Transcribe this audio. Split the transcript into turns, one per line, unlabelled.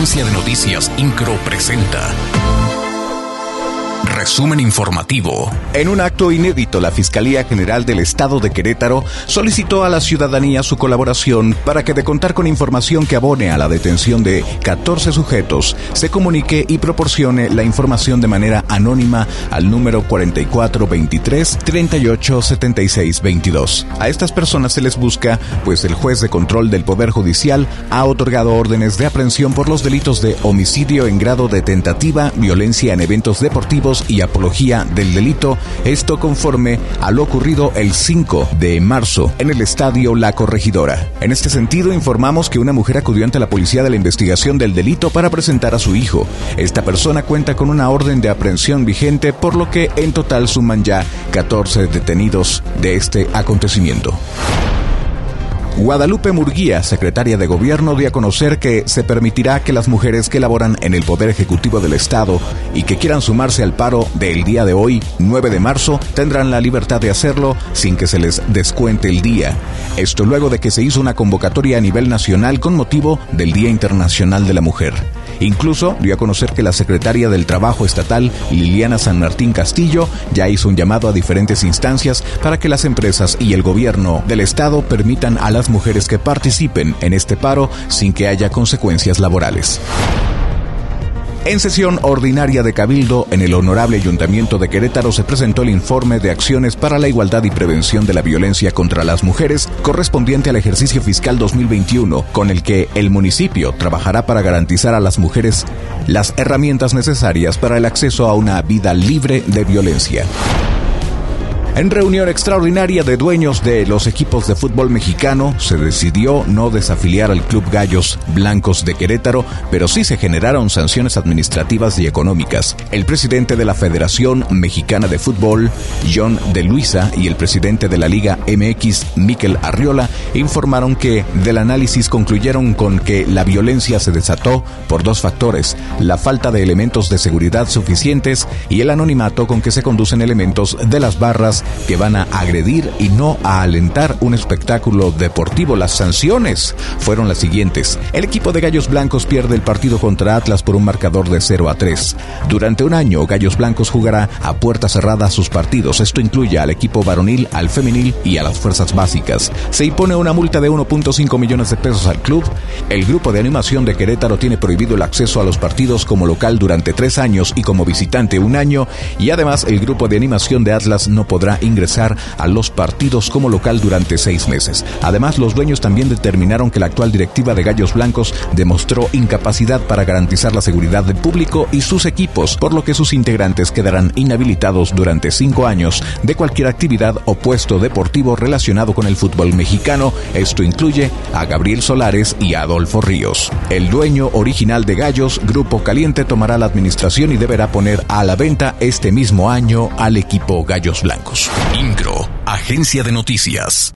Agencia de Noticias Incro presenta Resumen informativo. En un acto inédito, la Fiscalía General del Estado de Querétaro solicitó a la ciudadanía su colaboración para que, de contar con información que abone a la detención de 14 sujetos, se comunique y proporcione la información de manera anónima al número 4423-387622. A estas personas se les busca, pues el juez de control del Poder Judicial ha otorgado órdenes de aprehensión por los delitos de homicidio en grado de tentativa, violencia en eventos deportivos y apología del delito, esto conforme a lo ocurrido el 5 de marzo en el estadio La Corregidora. En este sentido, informamos que una mujer acudió ante la policía de la investigación del delito para presentar a su hijo. Esta persona cuenta con una orden de aprehensión vigente, por lo que en total suman ya 14 detenidos de este acontecimiento. Guadalupe Murguía, secretaria de Gobierno, dio a conocer que se permitirá que las mujeres que laboran en el Poder Ejecutivo del Estado y que quieran sumarse al paro del día de hoy, 9 de marzo, tendrán la libertad de hacerlo sin que se les descuente el día. Esto luego de que se hizo una convocatoria a nivel nacional con motivo del Día Internacional de la Mujer. Incluso dio a conocer que la secretaria del Trabajo Estatal, Liliana San Martín Castillo, ya hizo un llamado a diferentes instancias para que las empresas y el gobierno del Estado permitan a las mujeres que participen en este paro sin que haya consecuencias laborales. En sesión ordinaria de Cabildo, en el Honorable Ayuntamiento de Querétaro se presentó el informe de acciones para la igualdad y prevención de la violencia contra las mujeres correspondiente al ejercicio fiscal 2021, con el que el municipio trabajará para garantizar a las mujeres las herramientas necesarias para el acceso a una vida libre de violencia. En reunión extraordinaria de dueños de los equipos de fútbol mexicano, se decidió no desafiliar al Club Gallos Blancos de Querétaro, pero sí se generaron sanciones administrativas y económicas. El presidente de la Federación Mexicana de Fútbol, John de Luisa, y el presidente de la Liga MX, Miquel Arriola, informaron que del análisis concluyeron con que la violencia se desató por dos factores: la falta de elementos de seguridad suficientes y el anonimato con que se conducen elementos de las barras que van a agredir y no a alentar un espectáculo deportivo. Las sanciones fueron las siguientes: el equipo de Gallos Blancos pierde el partido contra Atlas por un marcador de 0-3. Durante un año, Gallos Blancos jugará a puerta cerrada sus partidos. Esto incluye al equipo varonil, al femenil y a las fuerzas básicas. Se impone una multa de 1.5 millones de pesos al club. El grupo de animación de Querétaro tiene prohibido el acceso a los partidos como local durante 3 años y como visitante 1 año, y además el grupo de animación de Atlas no podrá ingresar a los partidos como local durante 6 meses. Además, los dueños también determinaron que la actual directiva de Gallos Blancos demostró incapacidad para garantizar la seguridad del público y sus equipos, por lo que sus integrantes quedarán inhabilitados durante 5 años de cualquier actividad o puesto deportivo relacionado con el fútbol mexicano. Esto incluye a Gabriel Solares y a Adolfo Ríos. El dueño original de Gallos, Grupo Caliente, tomará la administración y deberá poner a la venta este mismo año al equipo Gallos Blancos. Incro, Agencia de Noticias.